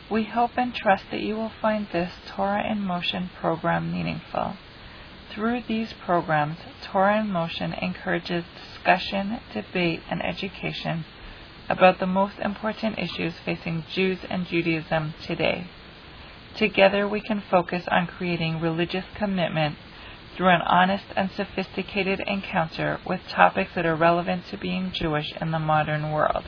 We hope and trust that you will find this Torah in Motion program meaningful. Through these programs, Torah in Motion encourages discussion, debate, and education about the most important issues facing Jews and Judaism today. Together we can focus on creating religious commitment through an honest and sophisticated encounter with topics that are relevant to being Jewish in the modern world.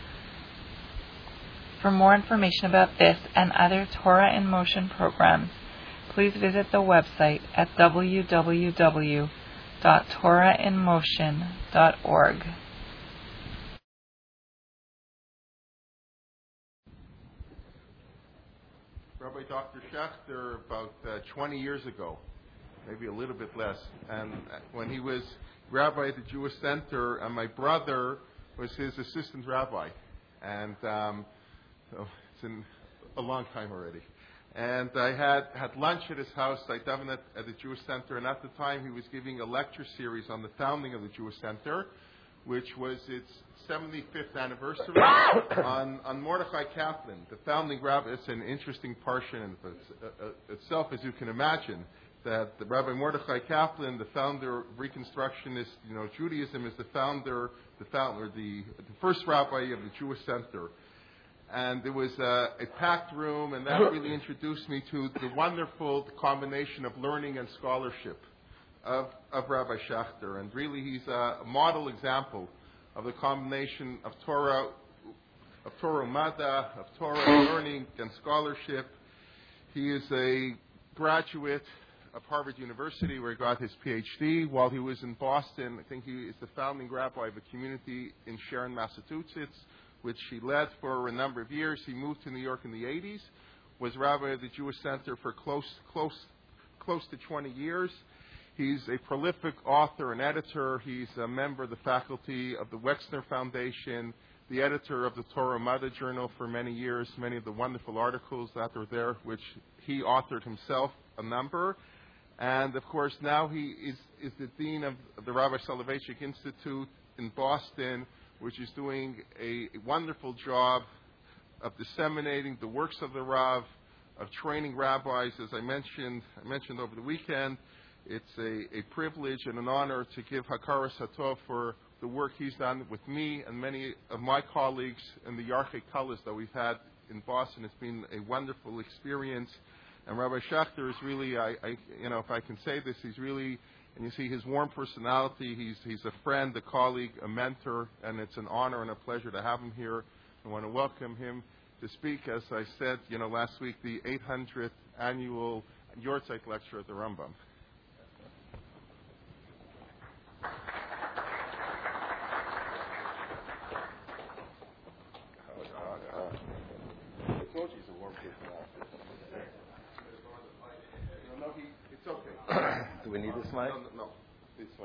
For more information about this and other Torah in Motion programs, please visit the website at www.torahinmotion.org. Rabbi Dr. Schachter, about 20 years ago, maybe a little bit less, and when he was rabbi at the Jewish Center, and my brother was his assistant rabbi, and so it's in a long time already. And I had lunch at his house. I davened at the Jewish Center, and at the time he was giving a lecture series on the founding of the Jewish Center, which was its 75th anniversary on Mordechai Kaplan, the founding rabbi. It's an interesting portion itself, as you can imagine, that the Rabbi Mordechai Kaplan, the founder of Reconstructionist, Judaism, is the first rabbi of the Jewish Center. And there was a packed room, and that really introduced me to the wonderful combination of learning and scholarship of Rabbi Schachter. And really, he's a model example of the combination of Torah Umada, of Torah learning and scholarship. He is a graduate of Harvard University, where he got his PhD. While he was in Boston, I think he is the founding rabbi of a community in Sharon, Massachusetts, which he led for a number of years. He moved to New York in the 80s, was rabbi of the Jewish Center for close to 20 years. He's a prolific author and editor. He's a member of the faculty of the Wexner Foundation, the editor of the Torah Umada Journal for many years, many of the wonderful articles that are there, which he authored himself, a number. And, of course, now he is the dean of the Rabbi Soloveitchik Institute in Boston, which is doing a wonderful job of disseminating the works of the Rav, of training rabbis. As I mentioned over the weekend, it's a privilege and an honor to give Hakaras Hatov for the work he's done with me and many of my colleagues in the Yarchei Kalas that we've had in Boston. It's been a wonderful experience. And Rabbi Schachter is really, if I can say this, he's really, and you see his warm personality. He's a friend, a colleague, a mentor, and it's an honor and a pleasure to have him here. I want to welcome him to speak, as I said, last week, the 800th annual Yortzeit lecture at the Rambam. I told you he's a warm personality. It's okay. Do we need this mic? No. This mic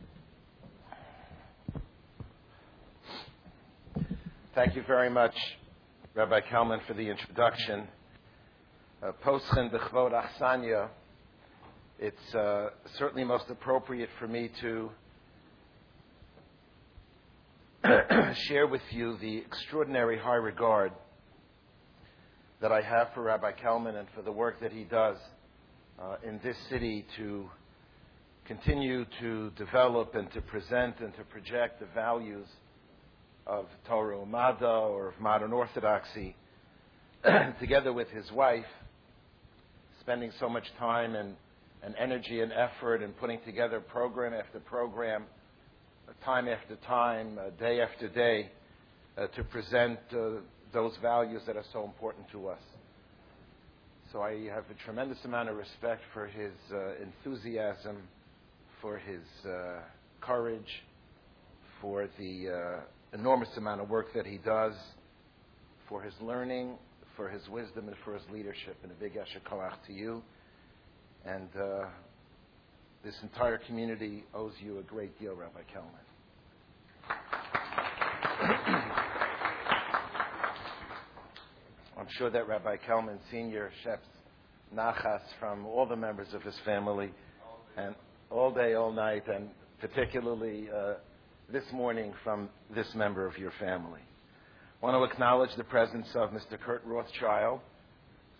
is open. Thank you very much, Rabbi Kalman, for the introduction. Poschen b'chvod achsanya. It's certainly most appropriate for me to share with you the extraordinary high regard that I have for Rabbi Kalman and for the work that he does in this city to continue to develop and to present and to project the values of Torah Umada or of modern Orthodoxy, together with his wife, spending so much time and energy and effort and putting together program after program, time after time, day after day, to present those values that are so important to us. So I have a tremendous amount of respect for his enthusiasm, for his courage, for the enormous amount of work that he does, for his learning, for his wisdom, and for his leadership. And a big Yasher Koach to you. And this entire community owes you a great deal, Rabbi Kalman. I'm sure that Rabbi Kalman Sr. chefs nachas from all the members of his family, and all day, all night, and particularly this morning from this member of your family. I want to acknowledge the presence of Mr. Kurt Rothschild,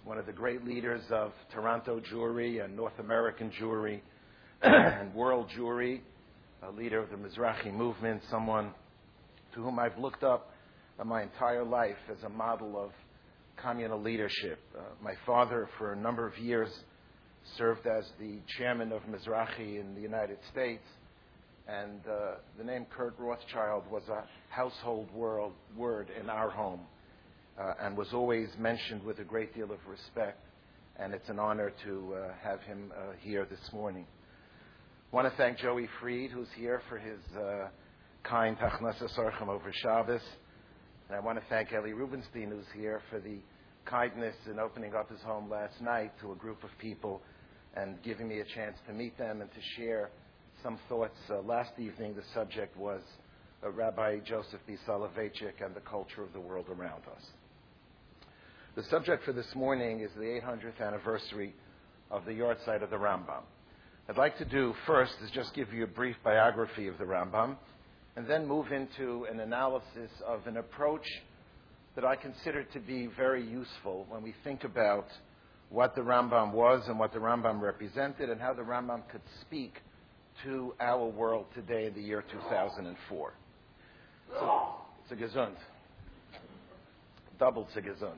one of the great leaders of Toronto Jewry and North American Jewry and world Jewry, a leader of the Mizrahi movement, someone to whom I've looked up my entire life as a model of communal leadership. My father, for a number of years, served as the chairman of Mizrahi in the United States, and the name Kurt Rothschild was a household word in our home, and was always mentioned with a great deal of respect, and it's an honor to have him here this morning. I want to thank Joey Fried, who's here, for his kind Hachnasas Orchem over Shabbos. And I want to thank Eli Rubenstein, who's here, for the kindness in opening up his home last night to a group of people and giving me a chance to meet them and to share some thoughts. Last evening, the subject was Rabbi Joseph B. Soloveitchik and the culture of the world around us. The subject for this morning is the 800th anniversary of the Yortzeit of the Rambam. I'd like to do first is just give you a brief biography of the Rambam, and then move into an analysis of an approach that I consider to be very useful when we think about what the Rambam was and what the Rambam represented and how the Rambam could speak to our world today in the year 2004. So, it's a gesund. Double gesund.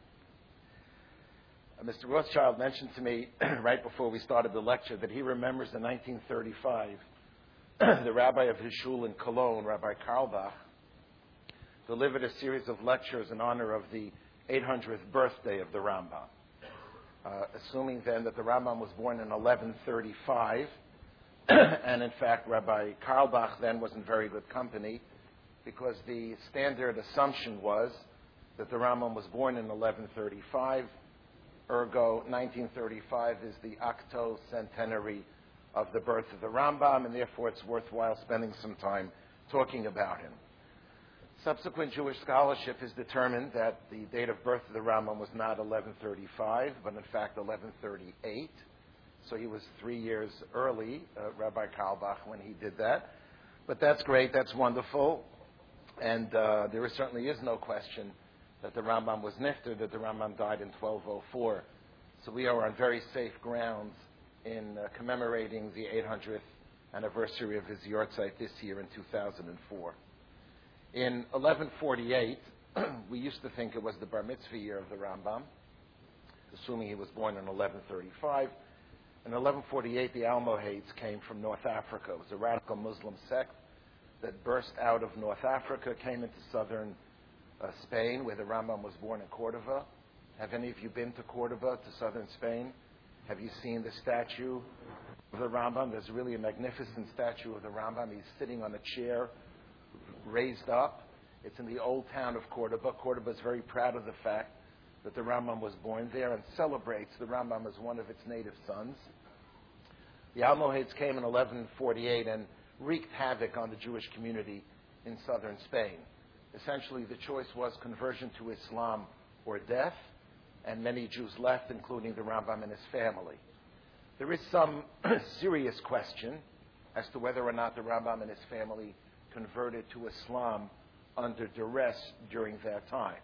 Mr. Rothschild mentioned to me right before we started the lecture that he remembers in 1935 the rabbi of his shul in Cologne, Rabbi Karlbach, delivered a series of lectures in honor of the 800th birthday of the Rambam. Assuming then that the Rambam was born in 1135, and in fact Rabbi Karlbach then was in very good company, because the standard assumption was that the Rambam was born in 1135, ergo 1935 is the octocentenary of the birth of the Rambam, and therefore it's worthwhile spending some time talking about him. Subsequent Jewish scholarship has determined that the date of birth of the Rambam was not 1135, but in fact 1138. So he was 3 years early, Rabbi Karlbach, when he did that. But that's great, that's wonderful. And there certainly is no question that the Rambam was nifter, that the Rambam died in 1204. So we are on very safe grounds in commemorating the 800th anniversary of his Yortzeit this year in 2004. In 1148, we used to think it was the Bar Mitzvah year of the Rambam, assuming he was born in 1135. In 1148, the Almohades came from North Africa. It was a radical Muslim sect that burst out of North Africa, came into southern Spain, where the Rambam was born in Cordoba. Have any of you been to Cordoba, to southern Spain? Have you seen the statue of the Rambam? There's really a magnificent statue of the Rambam. He's sitting on a chair raised up. It's in the old town of Cordoba. Cordoba is very proud of the fact that the Rambam was born there and celebrates the Rambam as one of its native sons. The Almohades came in 1148 and wreaked havoc on the Jewish community in southern Spain. Essentially, the choice was conversion to Islam or death, and many Jews left, including the Rambam and his family. There is some serious question as to whether or not the Rambam and his family converted to Islam under duress during that time.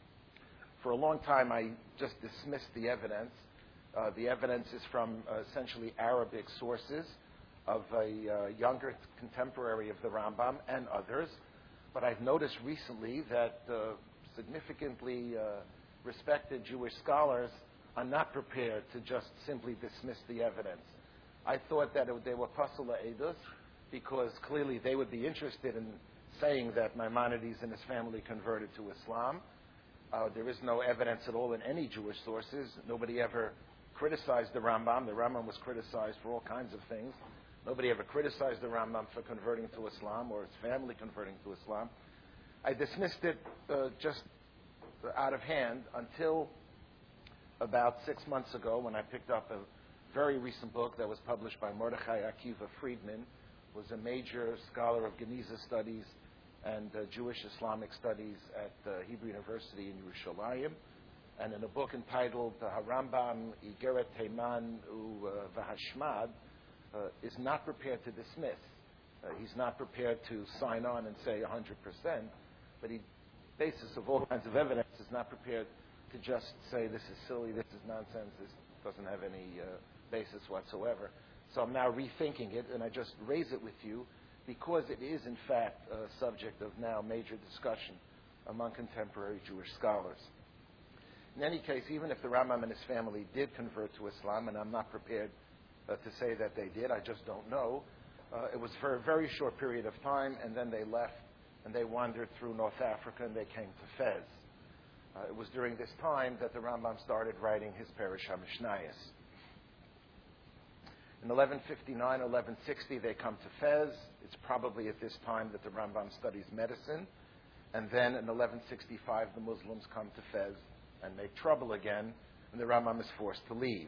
For a long time, I just dismissed the evidence. The evidence is from essentially Arabic sources of a younger contemporary of the Rambam and others. But I've noticed recently that significantly respected Jewish scholars are not prepared to just simply dismiss the evidence. I thought that they were pasula edus, because clearly they would be interested in saying that Maimonides and his family converted to Islam. There is no evidence at all in any Jewish sources. Nobody ever criticized the Rambam. The Rambam was criticized for all kinds of things. Nobody ever criticized the Rambam for converting to Islam or his family converting to Islam. I dismissed it just out of hand until about 6 months ago, when I picked up a very recent book that was published by Mordechai Akiva Friedman, who was a major scholar of Geniza studies and Jewish Islamic studies at Hebrew University in Yerushalayim, and in a book entitled Harambam Igeret Teiman V'Hashmad, is not prepared to dismiss. He's not prepared to sign on and say 100%, but he, basis of all kinds of evidence, is not prepared to just say this is silly, this is nonsense, this doesn't have any basis whatsoever. So I'm now rethinking it, and I just raise it with you because it is, in fact, a subject of now major discussion among contemporary Jewish scholars. In any case, even if the Rambam and his family did convert to Islam, and I'm not prepared to say that they did, I just don't know, it was for a very short period of time, and then they left, and they wandered through North Africa, and they came to Fez. It was during this time that the Rambam started writing his Perush HaMishnayos. In 1159, 1160, they come to Fez. It's probably at this time that the Rambam studies medicine. And then in 1165, the Muslims come to Fez and make trouble again, and the Rambam is forced to leave.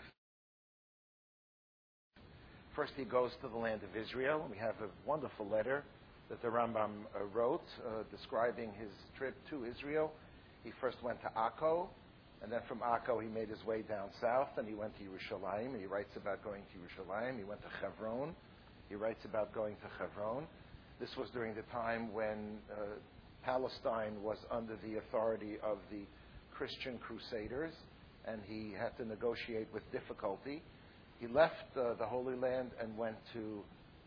First, he goes to the land of Israel. We have a wonderful letter that the Rambam wrote describing his trip to Israel. He first went to Akko, and then from Akko he made his way down south, and he went to Yerushalayim, and he writes about going to Yerushalayim. He went to Hebron. He writes about going to Hebron. This was during the time when Palestine was under the authority of the Christian Crusaders, and he had to negotiate with difficulty. He left the Holy Land and went to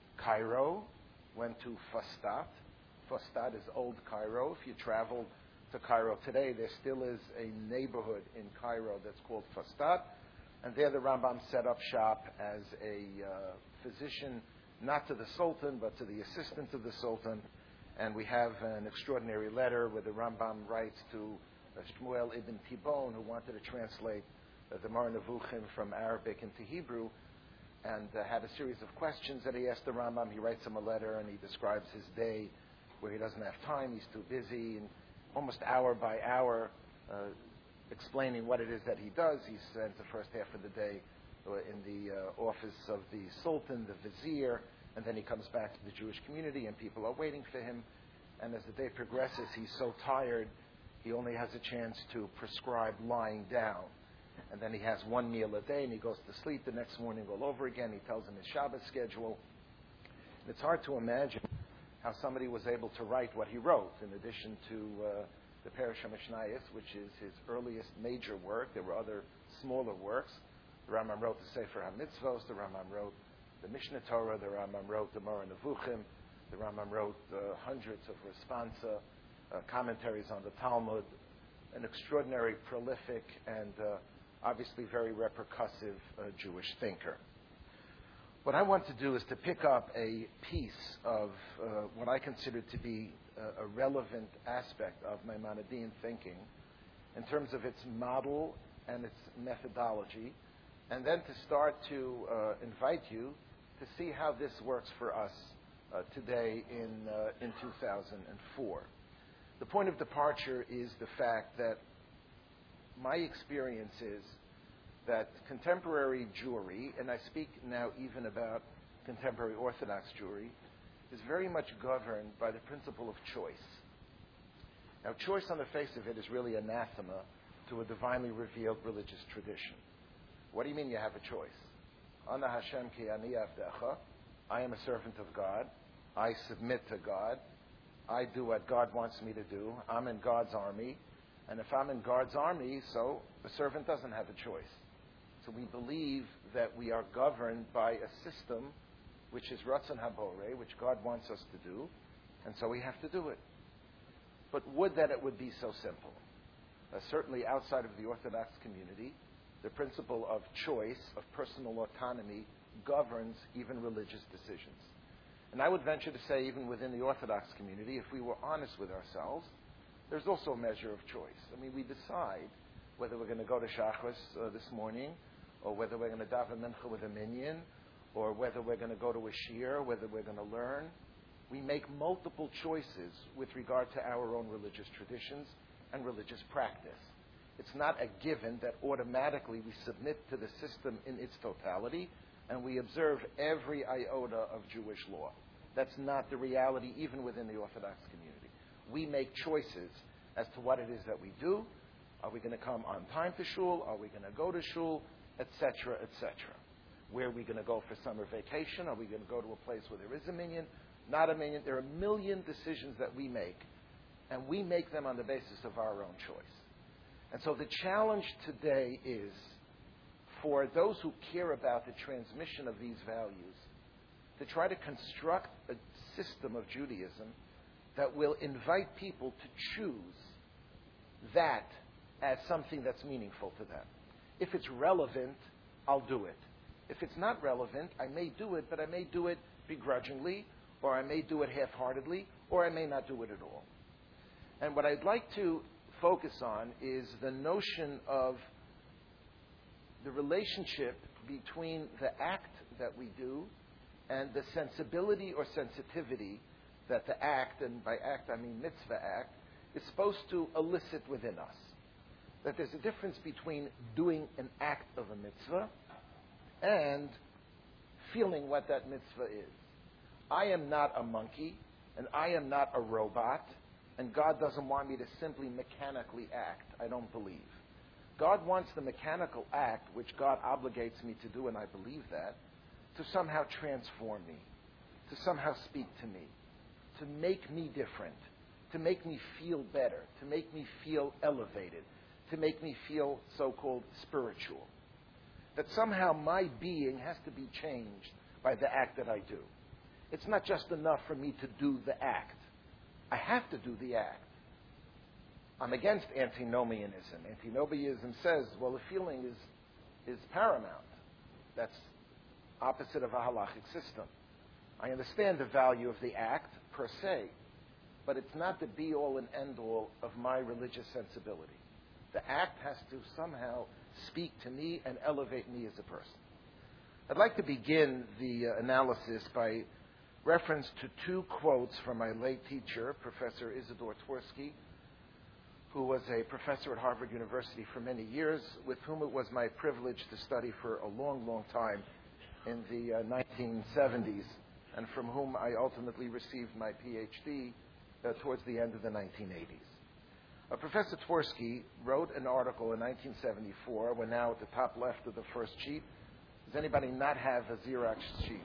Cairo, went to Fustat. Fustat is old Cairo. If you travel to Cairo today, there still is a neighborhood in Cairo that's called Fustat, and there the Rambam set up shop as a physician, not to the Sultan, but to the assistant of the Sultan. And we have an extraordinary letter where the Rambam writes to Shmuel ibn Tibon, who wanted to translate the Mar Nevuchim from Arabic into Hebrew, and had a series of questions that he asked the Rambam. He writes him a letter, and he describes his day where he doesn't have time, he's too busy, and almost hour by hour explaining what it is that he does. He spends the first half of the day in the office of the Sultan, the Vizier, and then he comes back to the Jewish community, and people are waiting for him. And as the day progresses, he's so tired, he only has a chance to prescribe lying down. And then he has one meal a day, and he goes to sleep the next morning all over again. He tells him his Shabbat schedule. And it's hard to imagine how somebody was able to write what he wrote, in addition to the Perush HaMishnayos, which is his earliest major work. There were other smaller works. The Rambam wrote the Sefer HaMitzvos, the Rambam wrote the Mishnah Torah, the Rambam wrote the Moreh Nevuchim, the Rambam wrote hundreds of responsa, commentaries on the Talmud, an extraordinary, prolific, and obviously very repercussive Jewish thinker. What I want to do is to pick up a piece of what I consider to be a relevant aspect of Maimonidean thinking in terms of its model and its methodology, and then to start to invite you to see how this works for us today in 2004. The point of departure is the fact that my experience is that contemporary Jewry, and I speak now even about contemporary Orthodox Jewry, is very much governed by the principle of choice. Now, choice on the face of it is really anathema to a divinely revealed religious tradition. What do you mean you have a choice? Ana Hashem ki ani avdecha. I am a servant of God. I submit to God. I do what God wants me to do. I'm in God's army. And if I'm in God's army, so the servant doesn't have a choice. So we believe that we are governed by a system which is Ratzon Habore, which God wants us to do, and so we have to do it. But would that it would be so simple. Certainly outside of the Orthodox community, the principle of choice, of personal autonomy, governs even religious decisions. And I would venture to say even within the Orthodox community, if we were honest with ourselves, there's also a measure of choice. I mean, we decide whether we're going to go to Shachris this morning, or whether we're going to daven mincha with a minyan, or whether we're going to go to a shiur, whether we're going to learn. We make multiple choices with regard to our own religious traditions and religious practice. It's not a given that automatically we submit to the system in its totality and we observe every iota of Jewish law. That's not the reality even within the Orthodox community. We make choices as to what it is that we do. Are we going to come on time to shul? Are we going to go to shul? Etc., etc. Where are we going to go for summer vacation? Are we going to go to a place where there is a minyan? Not a minyan. There are a million decisions that we make, and we make them on the basis of our own choice. And so the challenge today is for those who care about the transmission of these values to try to construct a system of Judaism that will invite people to choose that as something that's meaningful to them. If it's relevant, I'll do it. If it's not relevant, I may do it, but I may do it begrudgingly, or I may do it half-heartedly, or I may not do it at all. And what I'd like to focus on is the notion of the relationship between the act that we do and the sensibility or sensitivity that the act, and by act I mean mitzvah act, is supposed to elicit within us. That there's a difference between doing an act of a mitzvah and feeling what that mitzvah is. I am not a monkey, and I am not a robot, and God doesn't want me to simply mechanically act. I don't believe. God wants the mechanical act, which God obligates me to do, and I believe that, to somehow transform me, to somehow speak to me, to make me different, to make me feel better, to make me feel elevated, to make me feel so-called spiritual. That somehow my being has to be changed by the act that I do. It's not just enough for me to do the act. I have to do the act. I'm against antinomianism. Antinomianism says, well, the feeling is paramount. That's opposite of a halachic system. I understand the value of the act per se, but it's not the be-all and end-all of my religious sensibility. The act has to somehow speak to me and elevate me as a person. I'd like to begin the analysis by reference to two quotes from my late teacher, Professor Isidore Twersky, who was a professor at Harvard University for many years, with whom it was my privilege to study for a long, long time in the 1970s, and from whom I ultimately received my PhD towards the end of the 1980s. Professor Twersky wrote an article in 1974. We're now at the top left of the first sheet. Does anybody not have a Xerox sheet?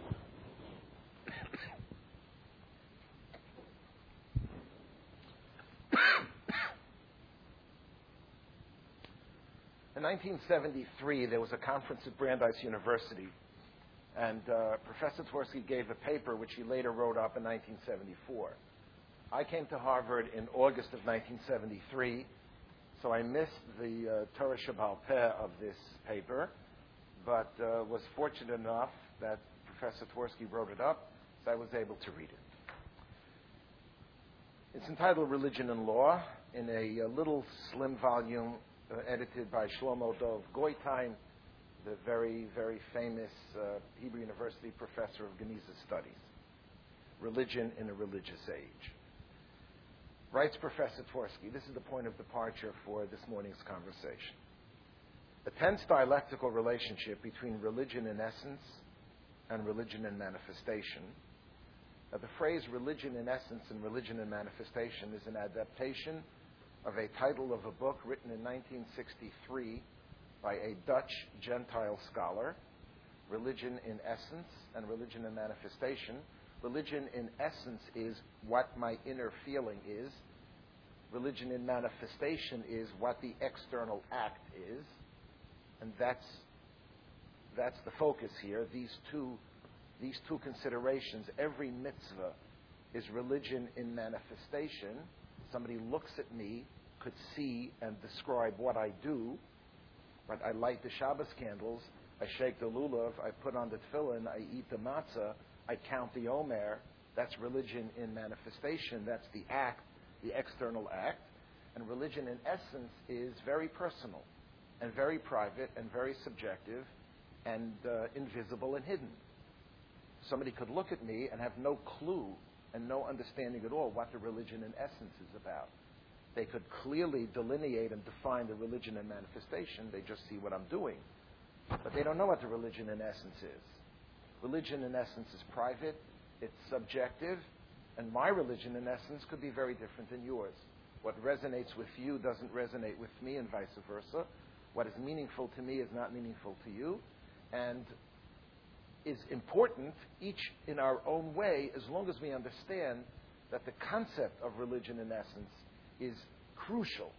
In 1973, there was a conference at Brandeis University, and Professor Twersky gave a paper which he later wrote up in 1974. I came to Harvard in August of 1973, so I missed the Torah Sheba'al Peh of this paper, but was fortunate enough that Professor Twersky wrote it up, so I was able to read it. It's entitled Religion and Law, in a little slim volume edited by Shlomo Dov Goitein, the very, very famous Hebrew University professor of Geniza Studies. Religion in a Religious Age. Writes Professor Twersky, this is the point of departure for this morning's conversation. A tense dialectical relationship between religion in essence and religion in manifestation. Now, the phrase religion in essence and religion in manifestation is an adaptation of a title of a book written in 1963 by a Dutch Gentile scholar, Religion in Essence and Religion in Manifestation. Religion in essence is what my inner feeling is. Religion in manifestation is what the external act is. And that's the focus here. These two considerations. Every mitzvah is religion in manifestation. Somebody looks at me, could see and describe what I do. But I light the Shabbos candles, I shake the lulav, I put on the tefillin, I eat the matzah, I count the omer. That's religion in manifestation. That's the act, the external act. And religion in essence is very personal and very private and very subjective and invisible and hidden. Somebody could look at me and have no clue and no understanding at all what the religion in essence is about. They could clearly delineate and define the religion in manifestation. They just see what I'm doing. But they don't know what the religion in essence is. Religion in essence is private, it's subjective, and my religion in essence could be very different than yours. What resonates with you doesn't resonate with me, and vice versa. What is meaningful to me is not meaningful to you, and is important, each in our own way, as long as we understand that the concept of religion in essence is crucial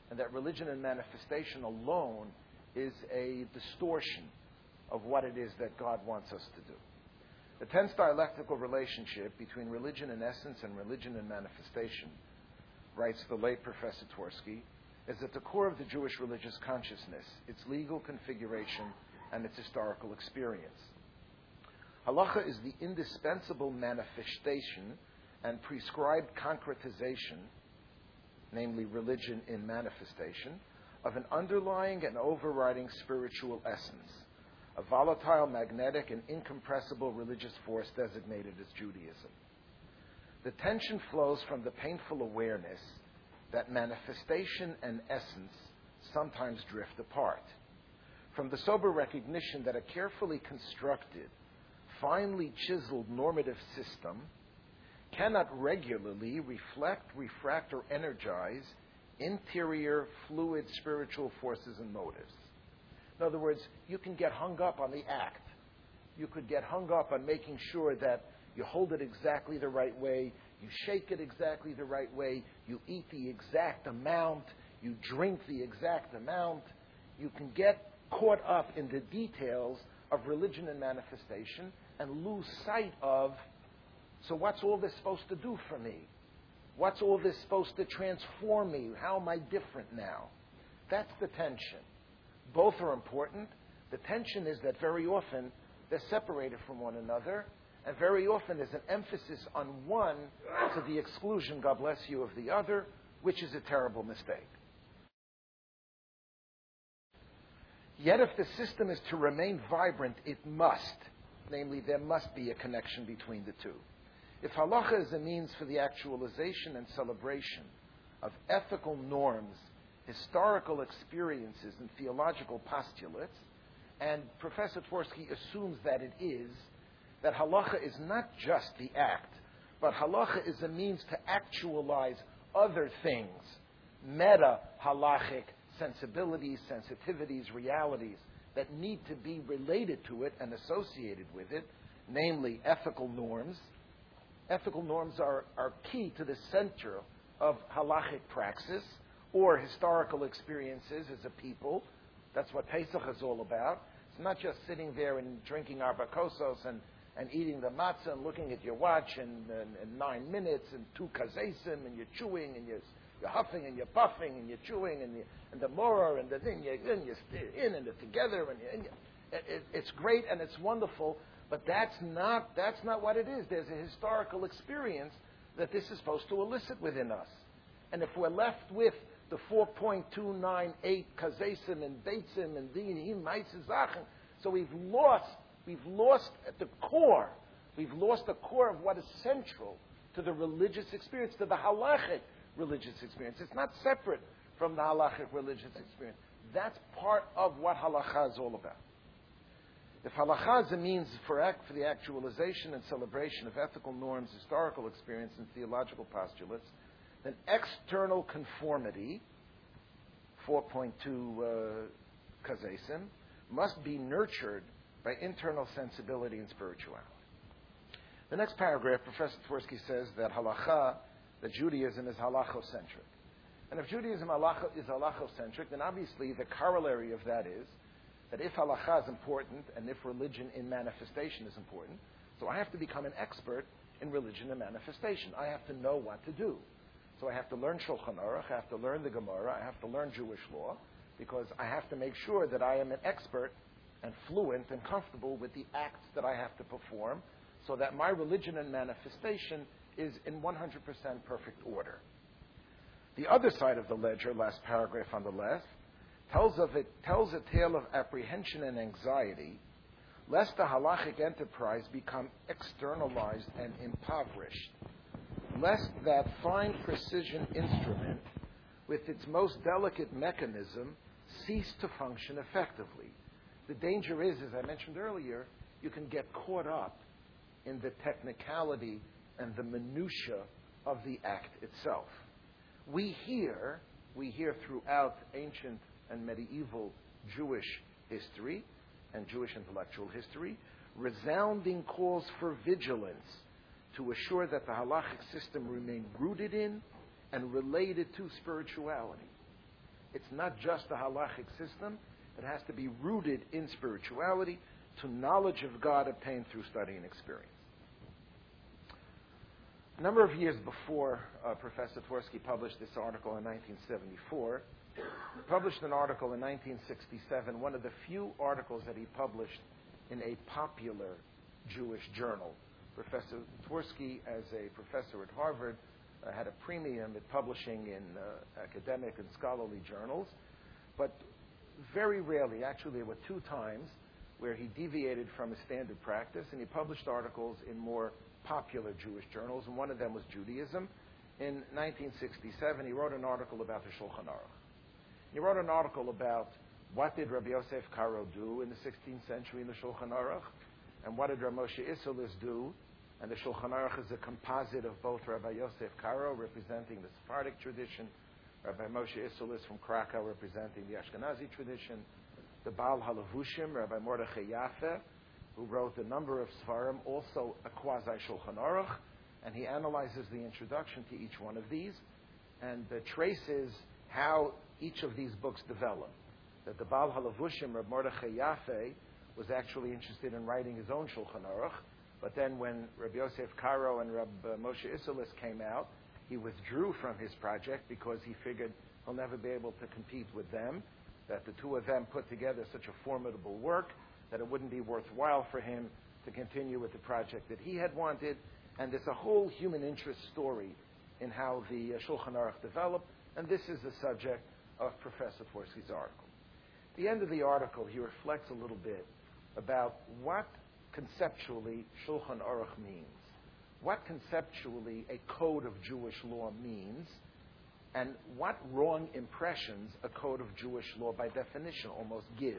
and that religion and manifestation alone is a distortion of what it is that God wants us to do. The tense dialectical relationship between religion in essence and religion in manifestation, writes the late Professor Twersky, is at the core of the Jewish religious consciousness, its legal configuration, and its historical experience. Halacha is the indispensable manifestation and prescribed concretization, namely religion in manifestation, of an underlying and overriding spiritual essence, a volatile, magnetic, and incompressible religious force designated as Judaism. The tension flows from the painful awareness that manifestation and essence sometimes drift apart, from the sober recognition that a carefully constructed, finely chiseled normative system cannot regularly reflect, refract, or energize interior, fluid spiritual forces and motives. In other words, you can get hung up on the act. You could get hung up on making sure that you hold it exactly the right way, you shake it exactly the right way, you eat the exact amount, you drink the exact amount. You can get caught up in the details of religion and manifestation and lose sight of, so what's all this supposed to do for me? What's all this supposed to transform me? How am I different now? That's the tension. Both are important. The tension is that very often they're separated from one another, and very often there's an emphasis on one to the exclusion, God bless you, of the other, which is a terrible mistake. Yet if the system is to remain vibrant, it must, namely there must be a connection between the two. If halacha is a means for the actualization and celebration of ethical norms, historical experiences, and theological postulates, and Professor Twersky assumes that it is, that halacha is not just the act, but halacha is a means to actualize other things, meta-halachic sensibilities, sensitivities, realities that need to be related to it and associated with it, namely ethical norms. Ethical norms are key to the center of halachic praxis or historical experiences as a people. That's what Pesach is all about. It's not just sitting there and drinking arba kosos and eating the matzah and looking at your watch and 9 minutes and 2 kazesim and you're chewing and you're huffing and you're puffing and you're chewing and the morah and the thing, you're in and together and it's great and it's wonderful. But that's not what it is. There's a historical experience that this is supposed to elicit within us. And if we're left with the 4.298 kazesim and beitzim and dinihim maitzah, so we've lost at the core. We've lost the core of what is central to the religious experience, to the halachic religious experience. It's not separate from the halachic religious experience. That's part of what halacha is all about. If halacha is a means for the actualization and celebration of ethical norms, historical experience, and theological postulates, then external conformity, 4.2 kazesim, must be nurtured by internal sensibility and spirituality. The next paragraph, Professor Twersky says that Judaism is halachocentric. And if Judaism is halachocentric, then obviously the corollary of that is that if halacha is important and if religion in manifestation is important, so I have to become an expert in religion and manifestation. I have to know what to do. So I have to learn Shulchan Aruch, I have to learn the Gemara, I have to learn Jewish law, because I have to make sure that I am an expert and fluent and comfortable with the acts that I have to perform, so that my religion and manifestation is in 100% perfect order. The other side of the ledger, last paragraph on the left, tells a tale of apprehension and anxiety, lest the halachic enterprise become externalized and impoverished, lest that fine precision instrument with its most delicate mechanism cease to function effectively. The danger is, as I mentioned earlier, you can get caught up in the technicality and the minutiae of the act itself. We hear throughout ancient and medieval Jewish history and Jewish intellectual history resounding calls for vigilance to assure that the halachic system remain rooted in and related to spirituality. It's not just a halachic system. It has to be rooted in spirituality, to knowledge of God obtained through study and experience. A number of years before Professor Twersky published this article in 1974, he published an article in 1967, one of the few articles that he published in a popular Jewish journal. Professor Twersky, as a professor at Harvard, had a premium at publishing in academic and scholarly journals, but very rarely, actually there were 2 times, where he deviated from his standard practice, and he published articles in more popular Jewish journals, and one of them was Judaism. In 1967, he wrote an article about the Shulchan Aruch. He wrote an article about what did Rabbi Yosef Karo do in the 16th century in the Shulchan Aruch, and what did Rabbi Moshe Isserles do. And the Shulchan Aruch is a composite of both Rabbi Yosef Karo, representing the Sephardic tradition, Rabbi Moshe Isserles from Krakow, representing the Ashkenazi tradition, the Baal HaLevushim, Rabbi Mordechai Yafeh, who wrote a number of Sfarim, also a quasi-Shulchan Aruch, and he analyzes the introduction to each one of these, and traces how each of these books developed. That the Baal HaLevushim, Rabbi Mordechai Yafeh, was actually interested in writing his own Shulchan Aruch, but then when Rabbi Yosef Karo and Rabbi Moshe Isserles came out, he withdrew from his project because he figured he'll never be able to compete with them, that the two of them put together such a formidable work that it wouldn't be worthwhile for him to continue with the project that he had wanted. And there's a whole human interest story in how the Shulchan Aruch developed, and this is the subject of Professor Twersky's article. At the end of the article, he reflects a little bit about what conceptually Shulchan Aruch means, what conceptually a code of Jewish law means, and what wrong impressions a code of Jewish law by definition almost gives.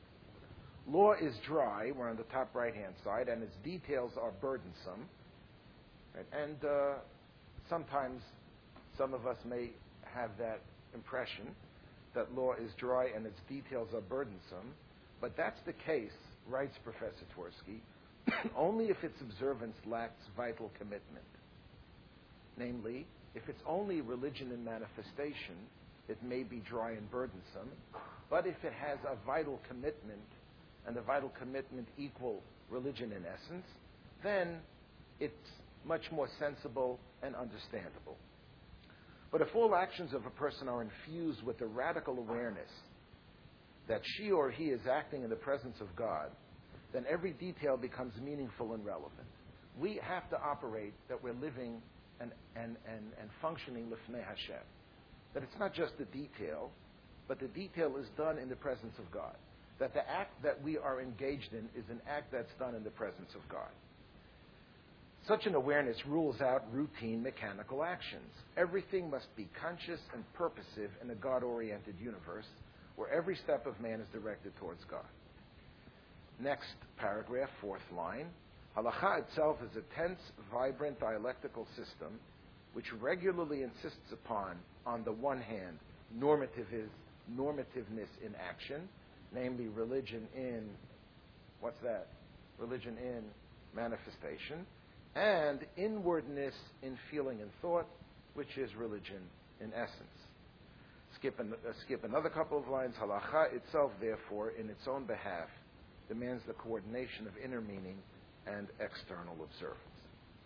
Law is dry, we're on the top right-hand side, and its details are burdensome. Right? And sometimes some of us may have that impression that law is dry and its details are burdensome, but that's the case, writes Professor Twersky, only if its observance lacks vital commitment. Namely, if it's only religion in manifestation, it may be dry and burdensome, but if it has a vital commitment, and the vital commitment equal religion in essence, then it's much more sensible and understandable. But if all actions of a person are infused with the radical awareness that she or he is acting in the presence of God, then every detail becomes meaningful and relevant. We have to operate that we're living and functioning lifnei Hashem. That it's not just the detail, but the detail is done in the presence of God. That the act that we are engaged in is an act that's done in the presence of God. Such an awareness rules out routine mechanical actions. Everything must be conscious and purposive in a God-oriented universe where every step of man is directed towards God. Next paragraph, 4th line. Halacha itself is a tense, vibrant dialectical system which regularly insists upon, on the one hand, normativeness in action, namely religion in, what's that? Religion in manifestation, and inwardness in feeling and thought, which is religion in essence. Skip another couple of lines. Halacha itself, therefore, in its own behalf, demands the coordination of inner meaning and external observance.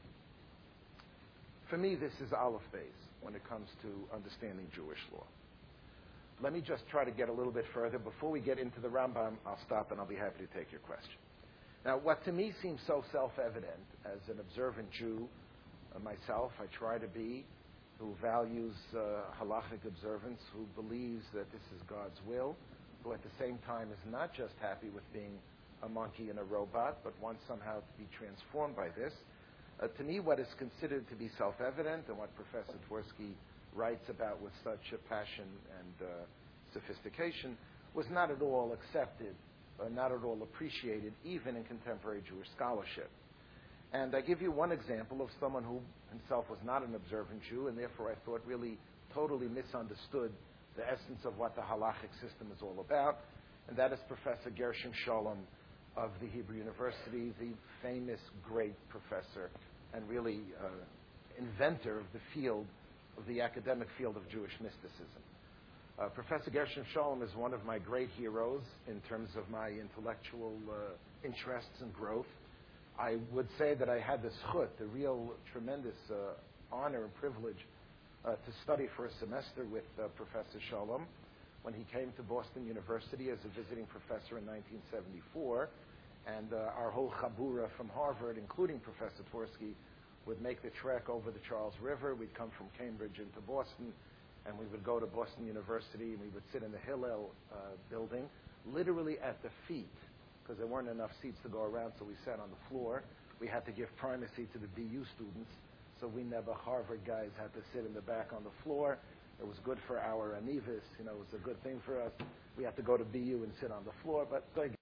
For me, this is Aleph Beis when it comes to understanding Jewish law. Let me just try to get a little bit further. Before we get into the Rambam, I'll stop and I'll be happy to take your question. Now, what to me seems so self-evident as an observant Jew, myself, I try to be, who values halachic observance, who believes that this is God's will, who at the same time is not just happy with being a monkey and a robot, but wants somehow to be transformed by this. To me, what is considered to be self-evident and what Professor Twersky writes about with such a passion and sophistication was not at all accepted, not at all appreciated, even in contemporary Jewish scholarship. And I give you one example of someone who himself was not an observant Jew, and therefore I thought really totally misunderstood the essence of what the halachic system is all about, and that is Professor Gershom Sholem of the Hebrew University, the famous great professor and really inventor of the field, of the academic field of Jewish mysticism. Professor Gershom Scholem is one of my great heroes in terms of my intellectual interests and growth. I would say that I had the zchut, the real tremendous honor and privilege to study for a semester with Professor Scholem when he came to Boston University as a visiting professor in 1974. And our whole chabura from Harvard, including Professor Tversky, would make the trek over the Charles River. We'd come from Cambridge into Boston, and we would go to Boston University, and we would sit in the Hillel building, literally at the feet, because there weren't enough seats to go around, so we sat on the floor. We had to give primacy to the BU students, so we never Harvard guys had to sit in the back on the floor. It was good for our anivis, it was a good thing for us. We had to go to BU and sit on the floor, but go ahead.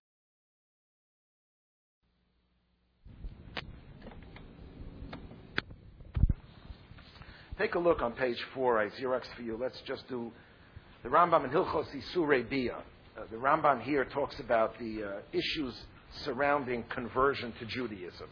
Take a look on page 4, I Xerox for you. Let's just do the Rambam in Hilchos Isurei Bia. The Rambam here talks about the issues surrounding conversion to Judaism.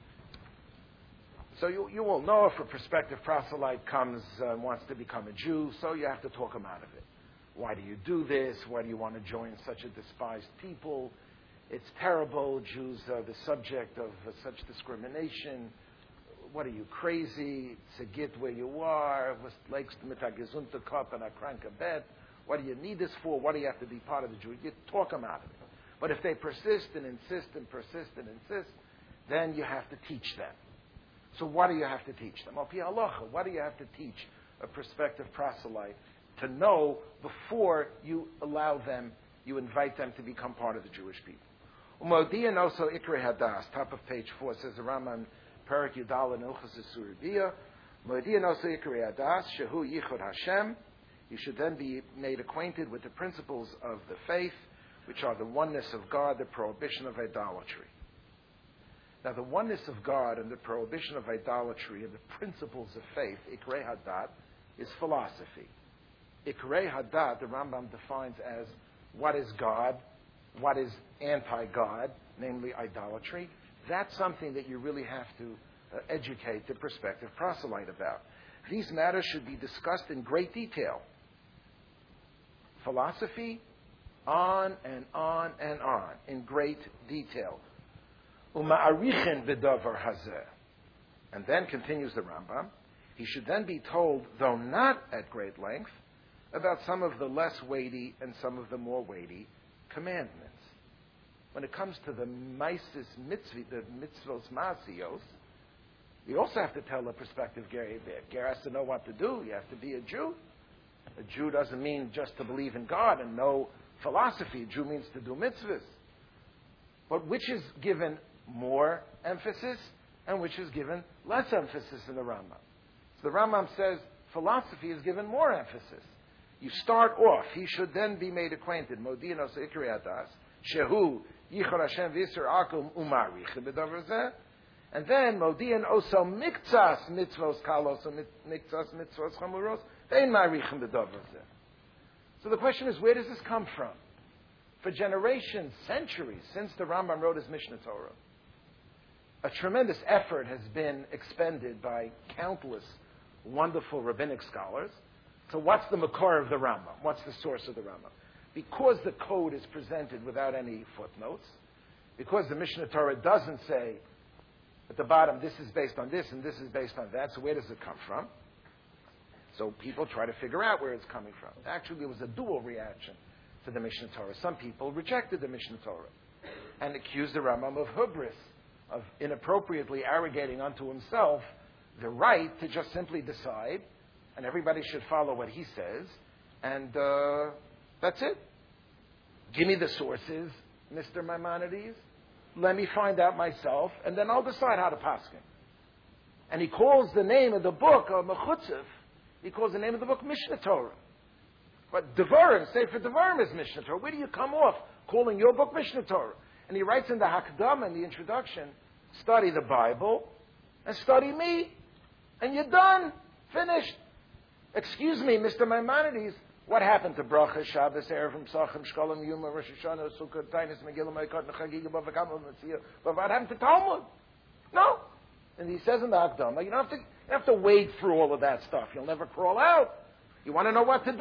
So you will know if a prospective proselyte comes and wants to become a Jew, so you have to talk him out of it. Why do you do this? Why do you want to join such a despised people? It's terrible. Jews are the subject of such discrimination. What are you, crazy? To get where you are? Was likes mit a gesunte Kopf and a kranke Bett? What do you need this for? What do you have to be part of the Jew? You talk them out of it. But if they persist and insist and persist and insist, then you have to teach them. So what do you have to teach them? Pi halacha, what do you have to teach a prospective proselyte to know before you allow them, you invite them to become part of the Jewish people? Umodian also Ikrei Hadas, top of page 4, says the Rambam, Perak Yudal and Ilchos Isurei Bia. Umodian also Ikrei Hadas, Shehu Yichud Hashem. You should then be made acquainted with the principles of the faith, which are the oneness of God, the prohibition of idolatry. Now, the oneness of God and the prohibition of idolatry and the principles of faith, Ikrei Hadat, is philosophy. Ikrei Hadat, the Rambam defines as what is God, what is anti-God, namely idolatry. That's something that you really have to educate the prospective proselyte about. These matters should be discussed in great detail. Philosophy, on and on and on, in great detail. Uma'arichen b'davar hazeh. And then continues the Rambam, he should then be told, though not at great length, about some of the less weighty and some of the more weighty commandments. When it comes to the maisis mitzvah, the mitzvos masios, you also have to tell a prospective ger has to know what to do. You have to be a Jew. A Jew doesn't mean just to believe in God and know philosophy. A Jew means to do mitzvahs. But which is given more emphasis and which is given less emphasis in the Rambam? So the Rambam says philosophy is given more emphasis. You start off, he should then be made acquainted. Modinos Ikrei Hadas, Shehu Yichud Hashem V'Yisur Akum Umarich B'Davar Zeh. And then Modian Oso Miktsas Mitzvos Kalos and Miktsas Mitzvos Chamuros Vein Marichem B'Davar Zeh. So the question is, where does this come from? For generations, centuries, since the Rambam wrote his Mishnah Torah, a tremendous effort has been expended by countless wonderful rabbinic scholars. So what's the makor of the Rambam? What's the source of the Rambam? Because the code is presented without any footnotes, because the Mishnah Torah doesn't say at the bottom, this is based on this and this is based on that, so where does it come from? So people try to figure out where it's coming from. Actually, there was a dual reaction to the Mishnah Torah. Some people rejected the Mishnah Torah and accused the Rambam of hubris, of inappropriately arrogating unto himself the right to just simply decide, and everybody should follow what he says, and that's it. Give me the sources, Mr. Maimonides. Let me find out myself, and then I'll decide how to paskin. And he calls the name of the book of Mechutzev, he calls the name of the book Mishnah Torah. But Devarim, Sefer Devarim is Mishnah Torah. Where do you come off calling your book Mishnah Torah? And he writes in the Hakdama, in the introduction, study the Bible and study me, and you're done, finished. Excuse me, Mr. Maimonides, what happened to Bracha, Shabbos, Erev, Sachem, Shkolim, Yuma, Rosh Hashanah, Sukkot, Tainis, Megillah, Meikot, Nechagiga, Bavakam, Metzia, but what happened to Talmud? No. And he says in the Hakdama, you don't have to wade through all of that stuff. You'll never crawl out. You want to know what to do?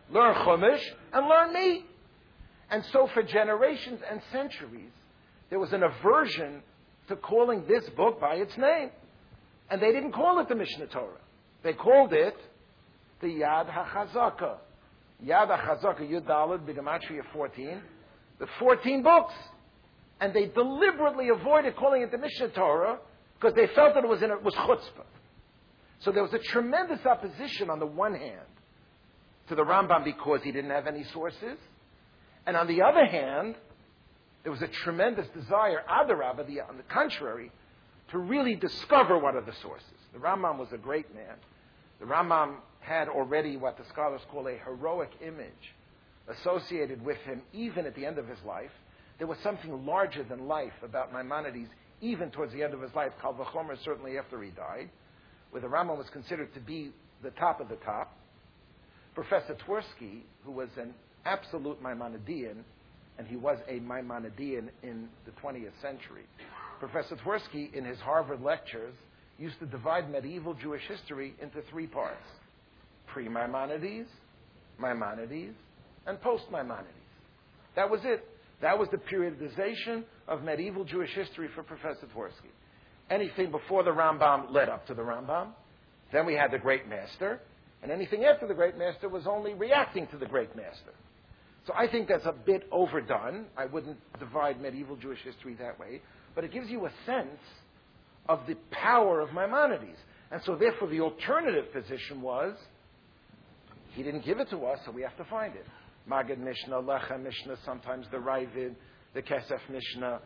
learn Chumash, and learn me. And so for generations and centuries, there was an aversion to calling this book by its name. And they didn't call it the Mishneh Torah. They called it the Yad HaChazaka. Yad HaChazaka, Yud Daled, B'Gematria 14. The 14 books. And they deliberately avoided calling it the Mishneh Torah because they felt that it was chutzpah. So there was a tremendous opposition on the one hand to the Rambam because he didn't have any sources. And on the other hand, there was a tremendous desire, Adarabah, on the contrary, to really discover what are the sources. The Rambam was a great man. The Rambam had already what the scholars call a heroic image associated with him even at the end of his life. There was something larger than life about Maimonides even towards the end of his life, Kal V'chomer, certainly after he died, where the Rambam was considered to be the top of the top. Professor Twersky, who was an absolute Maimonidean, and he was a Maimonidean in the 20th century. Professor Twersky, in his Harvard lectures, used to divide medieval Jewish history into three parts: pre-Maimonides, Maimonides, and post-Maimonides. That was it. That was the periodization of medieval Jewish history for Professor Twersky. Anything before the Rambam led up to the Rambam. Then we had the Great Master. And anything after the Great Master was only reacting to the Great Master. So I think that's a bit overdone. I wouldn't divide medieval Jewish history that way. But it gives you a sense of the power of Maimonides. And so therefore the alternative position was, he didn't give it to us, so we have to find it. Magid Mishnah, Lechem Mishnah, sometimes the Ravid, the Kesef Mishnah.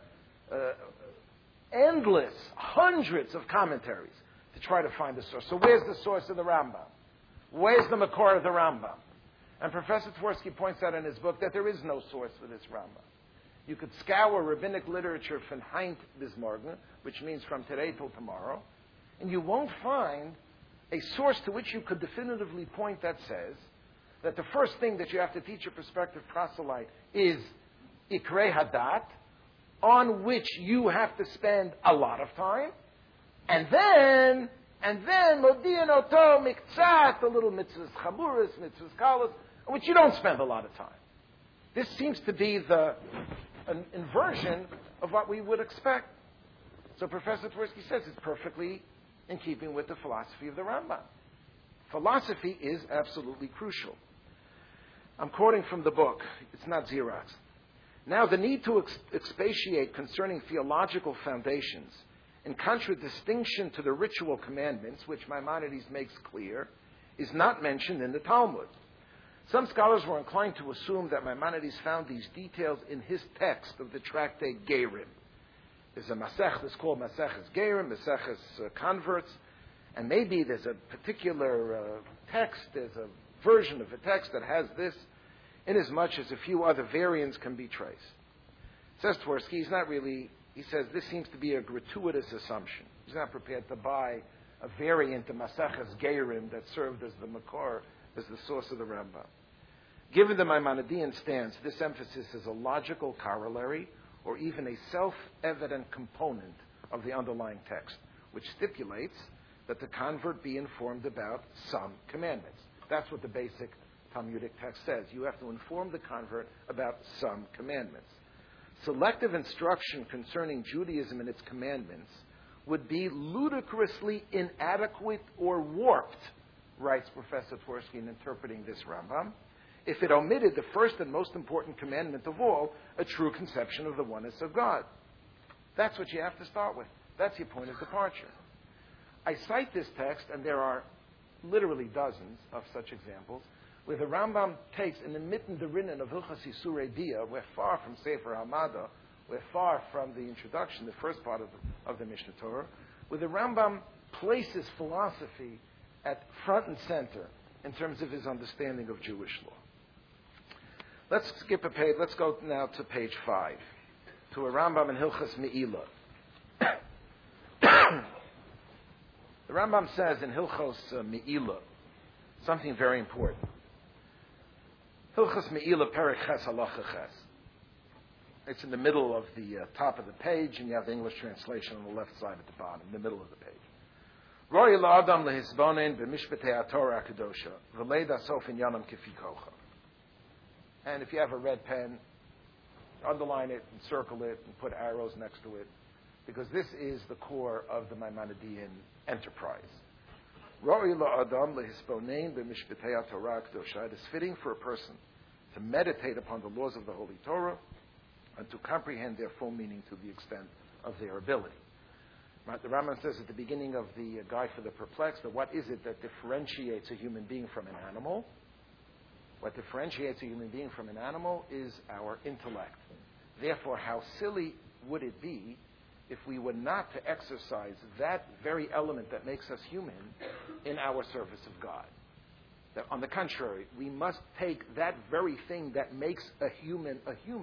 Endless, hundreds of commentaries to try to find the source. So where's the source of the Rambam? Where's the Makor of the Rambam? And Professor Twersky points out in his book that there is no source for this Rambam. You could scour rabbinic literature from Heint bis Morgen, which means from today till tomorrow, and you won't find a source to which you could definitively point that says that the first thing that you have to teach a prospective proselyte is Ikrei Hadat, on which you have to spend a lot of time, and then Modian Oto Miktzat, the little mitzvahs Chaburis, mitzvahs Kalas, which you don't spend a lot of time. This seems to be an inversion of what we would expect. So Professor Twersky says it's perfectly in keeping with the philosophy of the Rambam. Philosophy is absolutely crucial. I'm quoting from the book. It's not Xerox. Now, the need to expatiate concerning theological foundations, in contradistinction to the ritual commandments, which Maimonides makes clear, is not mentioned in the Talmud. Some scholars were inclined to assume that Maimonides found these details in his text of the tractate Gerim. There's a Masech that's called Maseches Gerim, Maseches Converts, and maybe there's a particular text, there's a version of a text that has this, inasmuch as a few other variants can be traced. Says Twersky, he says this seems to be a gratuitous assumption. He's not prepared to buy a variant of Maseches Gerim that served as the Makor, as the source of the Rambam. Given the Maimonidean stance, this emphasis is a logical corollary or even a self-evident component of the underlying text, which stipulates that the convert be informed about some commandments. That's what the basic Talmudic text says. You have to inform the convert about some commandments. Selective instruction concerning Judaism and its commandments would be ludicrously inadequate or warped, writes Professor Twersky in interpreting this Rambam, if it omitted the first and most important commandment of all, a true conception of the oneness of God. That's what you have to start with. That's your point of departure. I cite this text, and there are literally dozens of such examples, where the Rambam takes in the mitten derinnen of Hilchas Yisurei Bia, we're far from Sefer Hamada, we're far from the introduction, the first part of the Mishneh Torah, where the Rambam places philosophy at front and center in terms of his understanding of Jewish law. Let's skip a page. Let's go now to page 5, to a Rambam in Hilchas Me'ilah. The Rambam says in Hilchos Me'ilah something very important. Hilchas Me'ilah Perek Ches Halacha Ches. It's in the middle of the top of the page, and you have the English translation on the left side at the bottom, in the middle of the page. Roi la'adam lehisbonen b'mishpetei haTorah HaKadosha v'lei dasof inyanam kefi kocha. And if you have a red pen, underline it and circle it and put arrows next to it, because this is the core of the Maimonidean enterprise. It is fitting for a person to meditate upon the laws of the Holy Torah and to comprehend their full meaning to the extent of their ability. Right? The Rambam says at the beginning of the Guide for the Perplexed that what is it that differentiates a human being from an animal? What differentiates a human being from an animal is our intellect. Therefore, how silly would it be if we were not to exercise that very element that makes us human in our service of God? That, on the contrary, we must take that very thing that makes a human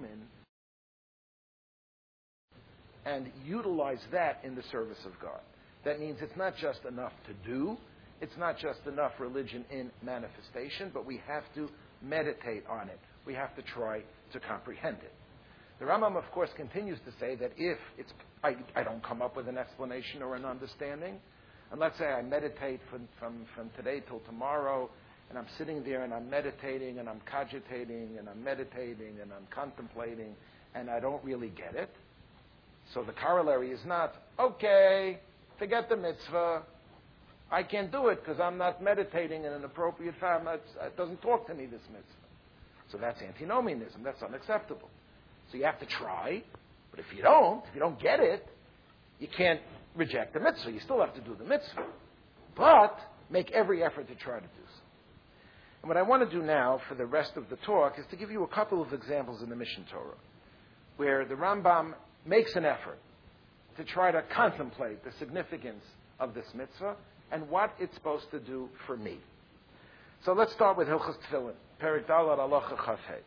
and utilize that in the service of God. That means it's not just enough to do, it's not just enough religion in manifestation, but we have to meditate on it. We have to try to comprehend it. The Rambam, of course, continues to say that if I don't come up with an explanation or an understanding, and let's say I meditate from today till tomorrow, and I'm sitting there and I'm meditating and I'm cogitating and I'm meditating and I'm contemplating, and I don't really get it. So the corollary is not, okay, forget the mitzvah. I can't do it because I'm not meditating in an appropriate fashion. It doesn't talk to me, this mitzvah. So that's antinomianism. That's unacceptable. So you have to try, but if you don't get it, you can't reject the mitzvah. You still have to do the mitzvah. But make every effort to try to do so. And what I want to do now for the rest of the talk is to give you a couple of examples in the Mishneh Torah where the Rambam makes an effort to try to contemplate the significance of this mitzvah and what it's supposed to do for me. So let's start with Hilchos Tefillin, Perek Daled Halacha Chaf Hei.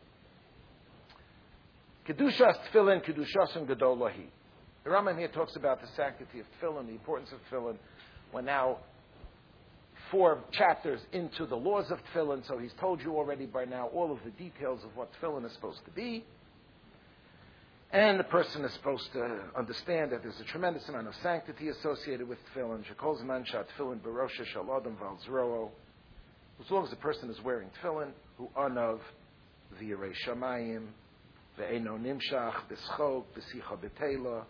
Kedushas Tefillin, Kedushasun Gadol Lahi. The Rambam here talks about the sanctity of Tefillin, the importance of Tefillin. We're now 4 chapters into the laws of Tefillin, so he's told you already by now all of the details of what Tefillin is supposed to be. And the person is supposed to understand that there's a tremendous amount of sanctity associated with Tefillin. Shekol Zman Shat Tefillin Barosha Shal Adam Val Zroo. As long as the person is wearing Tefillin, who anav v'yirei shamayim ve'eno nimshach b'schok b'sicha b'teila.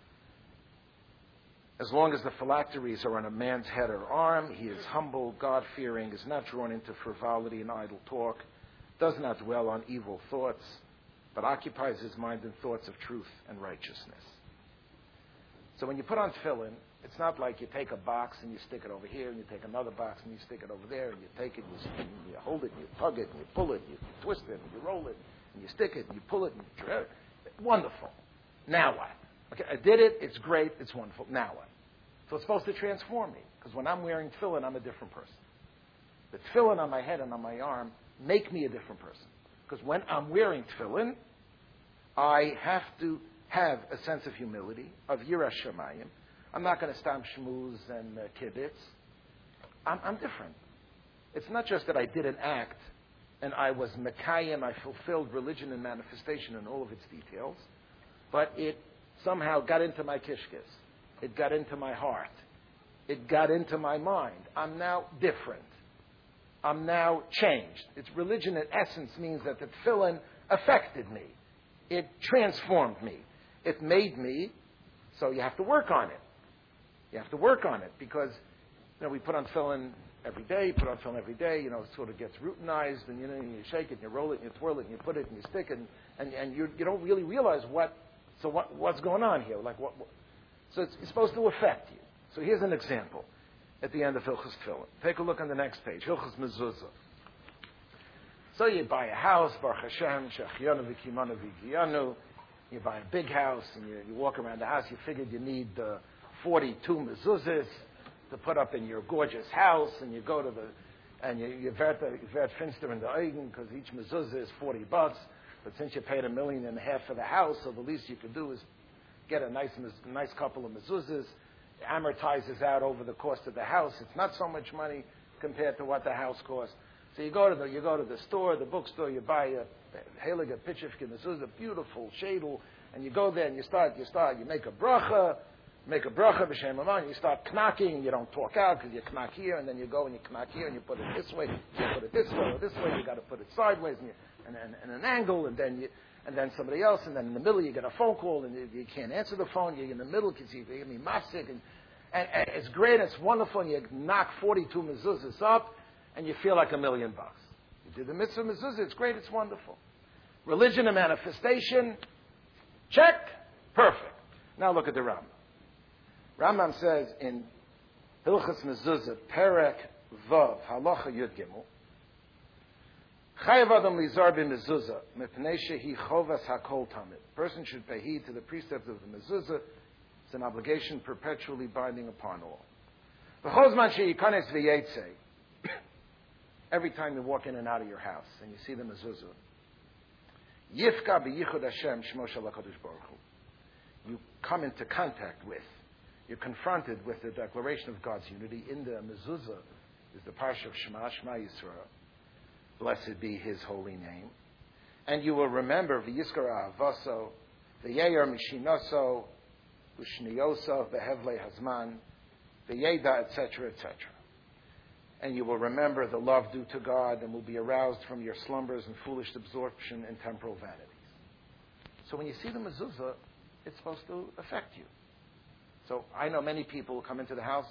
As long as the phylacteries are on a man's head or arm, he is humble, God-fearing, is not drawn into frivolity and idle talk, does not dwell on evil thoughts, but occupies his mind in thoughts of truth and righteousness. So when you put on tefillin, it's not like you take a box and you stick it over here, and you take another box and you stick it over there, and you take it and you hold it, and you tug it, and you pull it, and you twist it, and you roll it, and you stick it, and you pull it, and you try it. Wonderful. Now what? Okay, I did it, it's great, it's wonderful. Now what? So it's supposed to transform me, because when I'm wearing tefillin, I'm a different person. The tefillin on my head and on my arm make me a different person. Because when I'm wearing tefillin, I have to have a sense of humility, of yiras shamayim. I'm not going to stamp shmooze and kibbutz. I'm different. It's not just that I did an act and I was mekayim, I fulfilled religion and manifestation in all of its details, but it somehow got into my kishkis. It got into my heart. It got into my mind. I'm now different. I'm now changed. It's religion in essence means that the tefillin affected me. It transformed me. It made me, so you have to work on it. You have to work on it because, we put on tefillin every day, it sort of gets routinized, and, you shake it, and you roll it, and you twirl it, and you put it, and you stick it, and you don't really realize what's going on here. So it's supposed to affect you. So here's an example at the end of Hilchos Tefillin. Take a look on the next page, Hilchos Mezuzah. So you buy a house, Baruch Hashem, Shechianu v'kimanu v'giyanu. You buy a big house, and you walk around the house. You figured you need 42 mezuzahs to put up in your gorgeous house, and you go to you vet finster in the eigen, because each mezuzah is $40. But since you paid $1.5 million for the house, so the least you could do is get a nice couple of mezuzahs. It amortizes out over the cost of the house. It's not so much money compared to what the house costs. So you go to the store, the bookstore, you buy a Heilige Pitchevke mezuzah, beautiful shadel, and you go there and you make a bracha b'shem aman, you start knocking, you don't talk out because you knock here, and then you go and you knock here, and you put it this way, you put it this way, or this way, you got to put it sideways, and an angle, and then somebody else, and then in the middle you get a phone call, and you can't answer the phone. You're in the middle because you're going to be mafsik, and it's great, it's wonderful, and you knock 42 mezuzahs up, and you feel like $1 million. You did the mitzvah mezuzah, it's great, it's wonderful. Religion and manifestation, check, perfect. Now look at the Rambam. Rambam says in Hilchas Mezuzah, Perek Vav, Halacha Yud Gimel, Chayav Adam Lizar b'Mezuzah, Mepnei Shehi Chovas HaKol Tamid. Person should pay heed to the precepts of the Mezuzah. It's an obligation perpetually binding upon all. V'chozman she'yikanes v'yetzei. Every time you walk in and out of your house and you see the Mezuzah, Yifka b'yichud Hashem Shmo Shel HaKadosh Baruch Hu. You come into contact with, you're confronted with the declaration of God's unity. In the Mezuzah is the Parsha of Shema, Shema Yisrael. Blessed be His holy name. And you will remember v'yizkar ahavaso, v'yeir mishinoso, v'shnioso, v'hevle hazman, v'yeda, etc., etc. And you will remember the love due to God and will be aroused from your slumbers and foolish absorption in temporal vanities. So when you see the mezuzah, it's supposed to affect you. So I know many people who come into the house.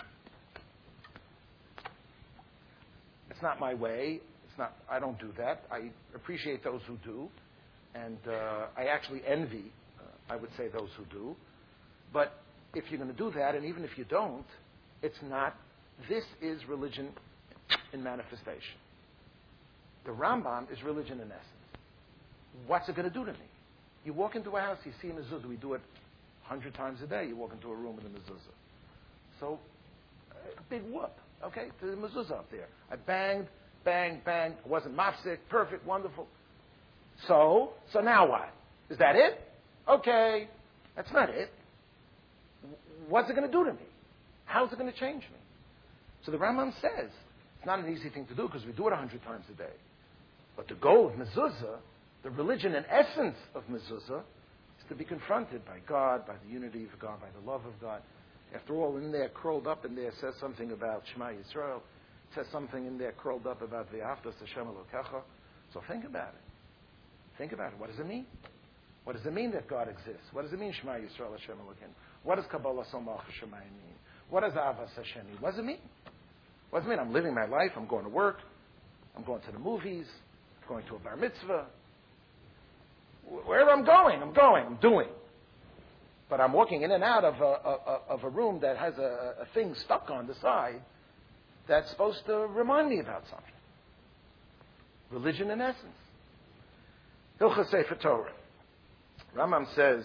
It's not my way. I don't do that. I appreciate those who do. And I actually envy, I would say, those who do. But if you're going to do that, and even if you don't, it's not. This is religion in manifestation. The Rambam is religion in essence. What's it going to do to me? You walk into a house, you see a mezuzah. We do it 100 times a day. You walk into a room with a mezuzah. So, big whoop. Okay? There's a mezuzah up there. I banged, bang, bang. It wasn't mafsik. Perfect, wonderful. So now what? Is that it? Okay. That's not it. What's it going to do to me? How's it going to change me? So the Rambam says, it's not an easy thing to do because we do it 100 times a day. But the goal of mezuzah, the religion and essence of mezuzah, is to be confronted by God, by the unity of God, by the love of God. After all, in there, curled up in there, says something about Shema Yisrael. It says something in there curled up about V'ahavtas Hashem Elokecha. So think about it. Think about it. What does it mean? What does it mean that God exists? What does it mean Shema Yisrael Hashem Elokeinu? What does Kabbalah Somach Shemayim mean? What does Avas Hashem mean? What does it mean? What does it mean? I'm living my life. I'm going to work. I'm going to the movies. I'm going to a bar mitzvah. Wherever I'm doing. But I'm walking in and out of a room that has a thing stuck on the side that's supposed to remind me about something. Religion in essence. Hilchos Sefer Torah. Rambam says,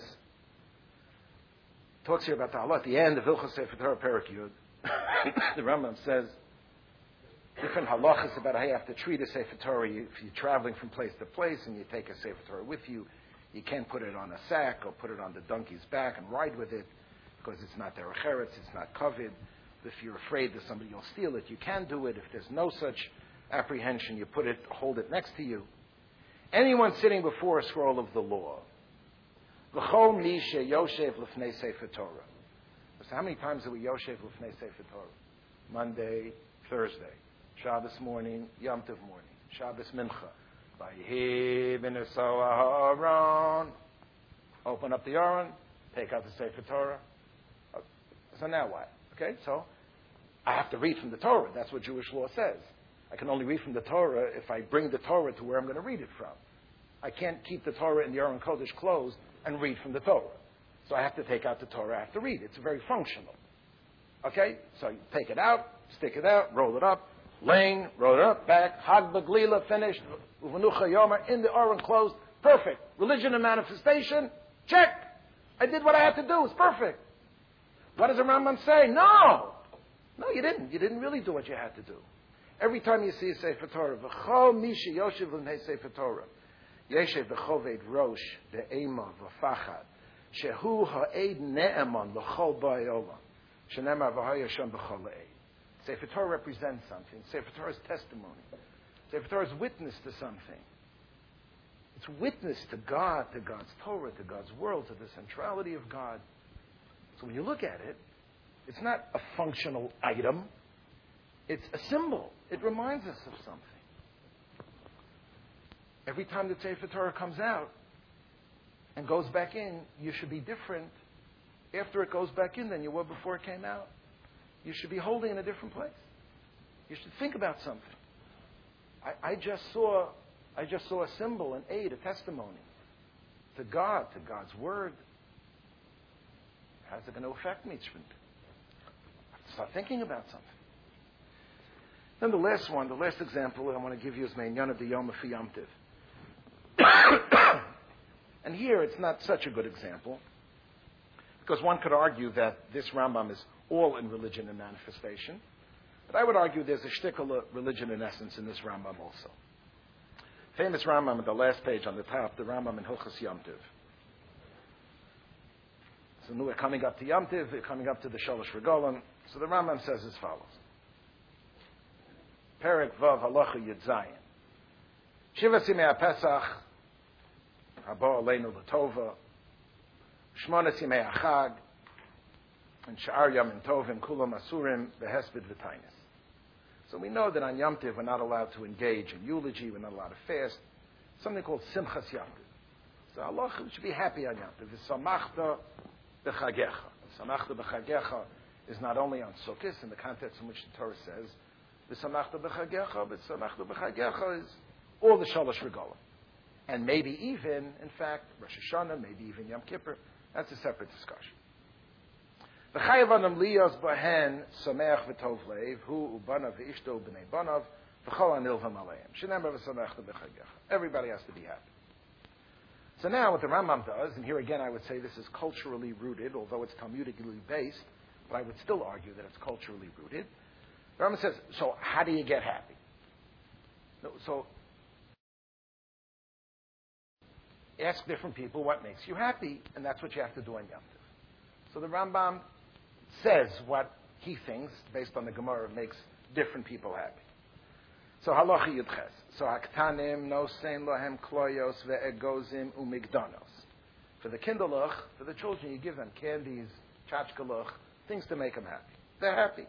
talks here about the halach at the end of Hilchos Sefer Torah Perek Yud. The Rambam says different halachas about how you have to treat a Sefer Torah. If you're traveling from place to place and you take a Sefer Torah with you, you can't put it on a sack or put it on the donkey's back and ride with it because it's not derech eretz, it's not covered. If you're afraid that somebody will steal it, you can do it. If there's no such apprehension, you hold it next to you. Anyone sitting before a scroll of the law. V'chol mi sheyoshev l'fnei Sefer Torah. So how many times do we yoshev l'fnei Sefer Torah? Monday, Thursday, Shabbos morning, Yom Tov morning, Shabbos mincha. Vayhi b'neso ha'aron. Open up the Aron, take out the Sefer Torah. So now what? Okay, so I have to read from the Torah. That's what Jewish law says. I can only read from the Torah if I bring the Torah to where I'm going to read it from. I can't keep the Torah in the Aron Kodesh closed and read from the Torah. So I have to take out the Torah. I have to read it. It's very functional. Okay? So you take it out, stick it out, roll it up, lane, roll it up, back, Hag B'Glila, finished, Uvanucha Yomer, in the Aron closed, perfect. Religion and manifestation, check. I did what I had to do. It's perfect. What does the Rambam say? No, you didn't. You didn't really do what you had to do. Every time you see a Sefer Torah, v'chol mi sheyoshev l'nei Sefer Torah, yeshev v'choved rosh de'ema v'fachad, shehu ha'ed ne'eman l'chol ba'ei olam, shenemar v'haya shem b'chol le'ed. Sefer Torah represents something. Sefer Torah is testimony. Sefer Torah is witness to something. It's witness to God, to God's Torah, to God's world, to the centrality of God. So when you look at it, it's not a functional item. It's a symbol. It reminds us of something. every time the Sefer Torah comes out and goes back in, you should be different after it goes back in than you were before it came out. You should be holding in a different place. You should think about something. I just saw a symbol, an aid, a testimony to God, to God's word. How's it going to affect me? Start thinking about something. Then the last example I want to give you is Me'inyan of the Yom of Yom Tiv. And here it's not such a good example, because one could argue that this Rambam is all in religion and manifestation. But I would argue there's a shtickle of religion in essence in this Rambam also. Famous Rambam at the last page on the top, the Rambam in Hilchos Yom Tiv. So now we're coming up to Yom Tiv, we're coming up to the Shalosh Regalim. So the Rambam says as follows. Perek Vav Halacha Yud Zayin. Shiva Simei HaPesach, Haba Aleinu L'Tova, Shmona Simei HaChag, and Sha'ar Yom Tovim Kulam Asurim Behesped V'Tainis. So we know that on Yom Tiv we're not allowed to engage in eulogy, we're not allowed to fast. Something called Simchas Yom Tiv. So Allah should be happy on Yom Tiv. V'samachta b'chagecha. V'samachta b'chagecha is not only on Sukkot in the context in which the Torah says v'samachta b'chagecha, but v'samachta b'chagecha is all the Shalosh Regalim. And maybe even, in fact, Rosh Hashanah, maybe even Yom Kippur. That's a separate discussion. V'chayav anam liyos bahen sameach v'tov leiv hu ubanav v'ishto b'nei banav v'chol anilvam aleim shenemar v'samachta b'chagecha. Everybody has to be happy. So now what the Rambam does, and here again I would say this is culturally rooted, although it's Talmudically based, but I would still argue that it's culturally rooted. The Rambam says, so how do you get happy? So ask different people what makes you happy, and that's what you have to do on Yom Tov. So the Rambam says what he thinks, based on the Gemara, makes different people happy. So halacha yudches. So haktanim nosein lohem kloyos ve'egozim umigdanos. For the kinderlach, for the children, you give them candies, tchotchkelach, things to make them happy. They're happy.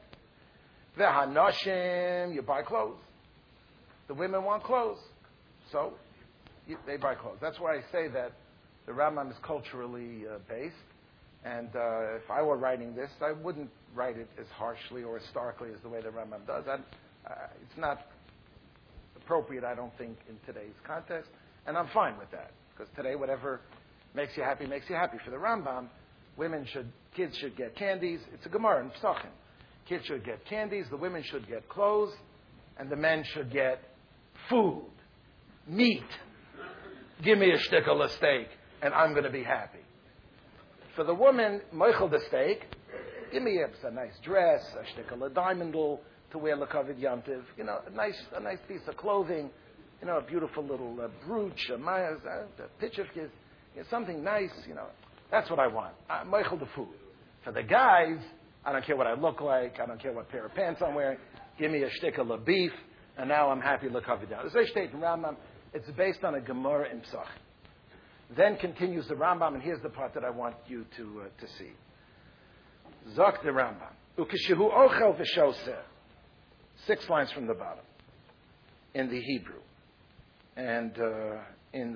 Ve'hanoshim, you buy clothes. The women want clothes, so they buy clothes. That's why I say that the Rambam is culturally based. And if I were writing this, I wouldn't write it as harshly or as starkly as the way the Rambam does. It's not appropriate, I don't think, in today's context. And I'm fine with that. Because today, whatever makes you happy, makes you happy. For the Rambam, kids should get candies. It's a Gemara in Pesachim. Kids should get candies, the women should get clothes, and the men should get food, meat. Give me a shtickle of steak, and I'm going to be happy. For the woman, moichel the steak, give me a nice dress, a shtickle of diamondal to wear l'kavod Yom Tiv, a nice piece of clothing, a beautiful little brooch, a pitchevkis, something nice, That's what I want. Moichel the food. For the guys, I don't care what I look like, I don't care what pair of pants I'm wearing, give me a shtickle of beef, and now I'm happy l'kavod Yom Tiv. This is Rambam. It's based on a Gemara in Pesach. Then continues the Rambam, and here's the part that I want you to see. Zok the Rambam. Ukeshehu ochel v'shoseh. 6 lines from the bottom. In the Hebrew. And in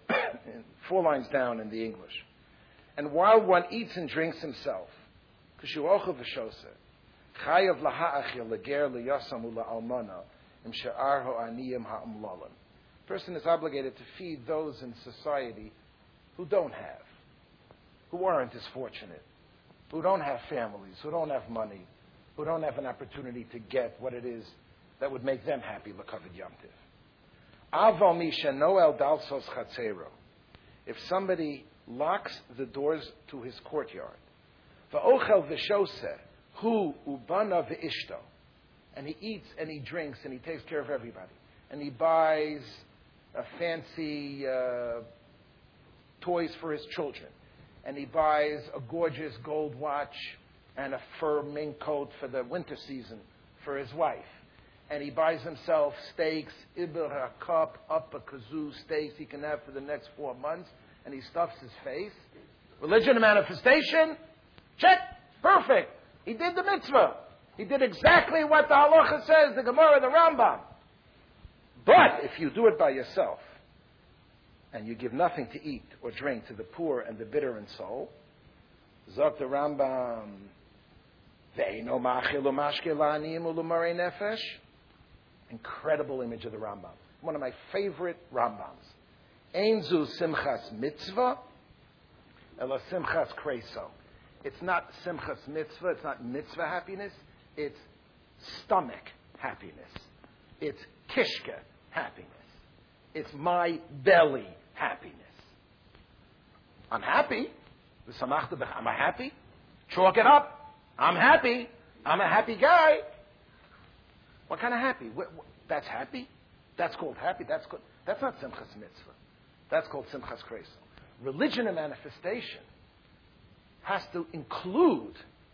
4 lines down in the English. And while one eats and drinks himself, Keshehu ochel v'shoseh. Chayav laha'achil leger liyasamu la'almana im she'ar ho'aniyim ha'umlalim. Person is obligated to feed those in society who don't have, who aren't as fortunate, who don't have families, who don't have money, who don't have an opportunity to get what it is that would make them happy, l'kavod Yom Tiv. Aval misha noel dalsos chatzero. If somebody locks the doors to his courtyard, va'ochel v'shoseh, hu ubana v'ishto, and he eats and he drinks and he takes care of everybody, and he buys a fancy toys for his children, and he buys a gorgeous gold watch and a fur mink coat for the winter season for his wife, and he buys himself steaks, iber hakap, upper kazoo steaks he can have for the next 4 months, and he stuffs his face. Religion and manifestation? Check. Perfect. He did the mitzvah. He did exactly what the halacha says, the Gemara, the Rambam. But if you do it by yourself, and you give nothing to eat or drink to the poor and the bitter in soul, Zot the Rambam, Ve'eno ma'achil u'mashke la'aniyim u'lumarei nefesh. Incredible image of the Rambam. One of my favorite Rambams. Ein zu simchas mitzvah, ela simchas kreso. It's not simchas mitzvah, it's not mitzvah happiness, it's stomach happiness. It's kishka happiness. It's my belly happiness. I'm happy. Am I happy? Chalk it up. I'm happy. I'm a happy guy. What kind of happy? That's happy? That's called happy? That's not simchas mitzvah. That's called simchas kreso. Religion and manifestation has to include,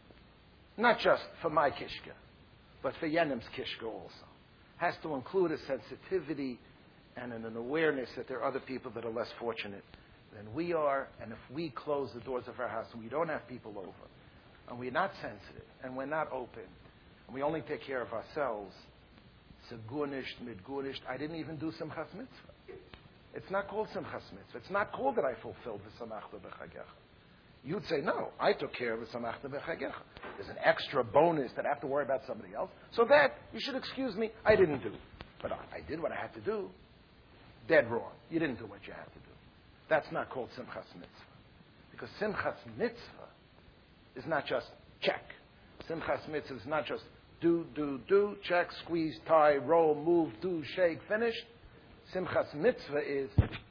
not just for my kishka, but for Yenim's kishka also. Has to include a sensitivity and an awareness that there are other people that are less fortunate than we are, and if we close the doors of our house and we don't have people over, and we're not sensitive, and we're not open, and we only take care of ourselves, segunisht, midgunisht, I didn't even do simchas mitzvah. It's not called simchas mitzvah. It's not called that I fulfilled the samachta b'chagecha. You'd say, no, I took care of the samachta b'chagecha. There's an extra bonus that I have to worry about somebody else. So that, you should excuse me, I didn't do. But I did what I had to do. Dead wrong. You didn't do what you had to do. That's not called simchas mitzvah. Because simchas mitzvah is not just check. Simchas mitzvah is not just do, check, squeeze, tie, roll, move, do, shake, finish. Simchas mitzvah is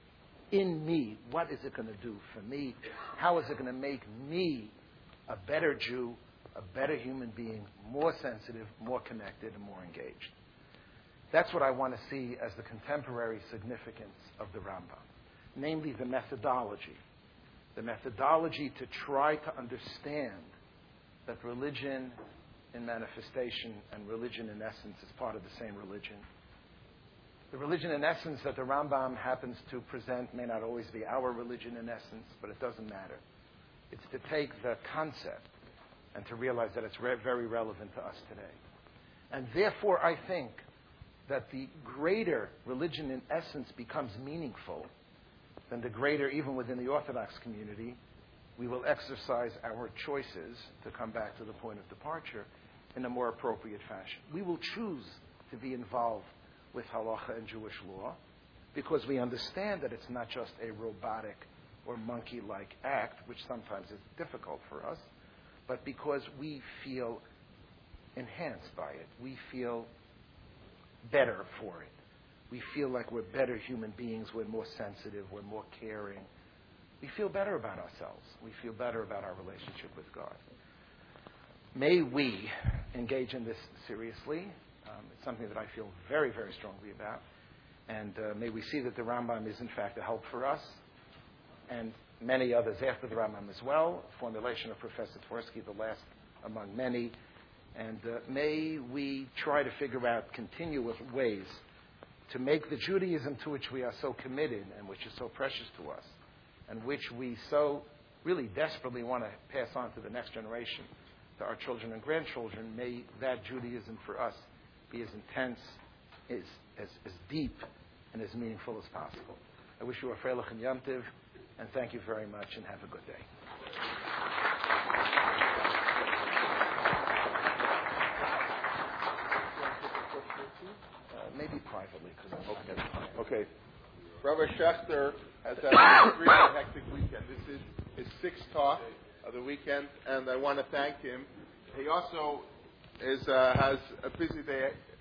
in me. What is it going to do for me? How is it going to make me a better Jew, a better human being, more sensitive, more connected, and more engaged? That's what I want to see as the contemporary significance of the Rambam. Namely, the methodology. The methodology to try to understand that religion in manifestation and religion in essence is part of the same religion. The religion in essence that the Rambam happens to present may not always be our religion in essence, but it doesn't matter. It's to take the concept and to realize that it's very relevant to us today. And therefore, I think that the greater religion in essence becomes meaningful, then the greater, even within the Orthodox community, we will exercise our choices, to come back to the point of departure, in a more appropriate fashion. We will choose to be involved with halacha and Jewish law because we understand that it's not just a robotic or monkey-like act, which sometimes is difficult for us, but because we feel enhanced by it. We feel better for it. We feel like we're better human beings. We're more sensitive. We're more caring. We feel better about ourselves. We feel better about our relationship with God. May we engage in this seriously. It's something that I feel very, very strongly about. And may we see that the Rambam is, in fact, a help for us and many others after the Rambam as well. Formulation of Professor Tversky, the last among many. And may we try to figure out continuous ways to make the Judaism to which we are so committed and which is so precious to us and which we so really desperately want to pass on to the next generation, to our children and grandchildren, may that Judaism for us be as intense, as deep, and as meaningful as possible. I wish you a freilich and Yom Tov, and thank you very much, and have a good day. Maybe privately, because I'm hoping that's fine. Okay. Rabbi Schechter has had a really hectic weekend. This is his sixth talk of the weekend, and I want to thank him. He also has a busy day